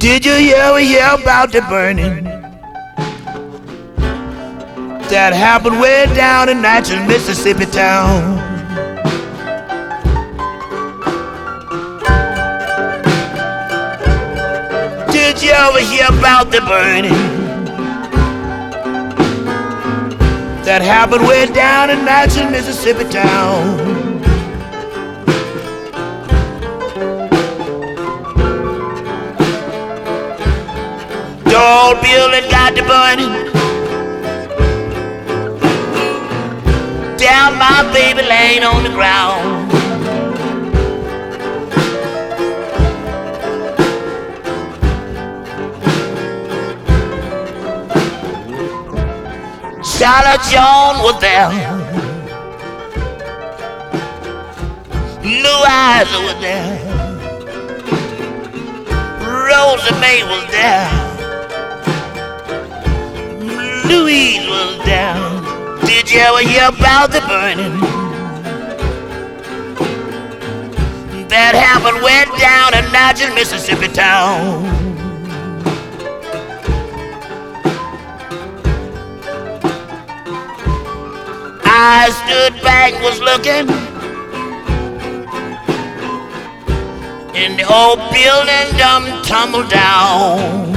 Did you ever hear about the burning that happened way down in Natchez, Mississippi town? Did you ever hear about the burning that happened way down in Natchez, Mississippi town? The old building got the burning down my baby laying on the ground. Charlotte Jones was there, Blue Eyes was there, Rosa May was there, Louise was down. Did you ever hear about the burning that happened way down in Natchez, Mississippi town? I stood back, was looking, and the old building done tumbled down.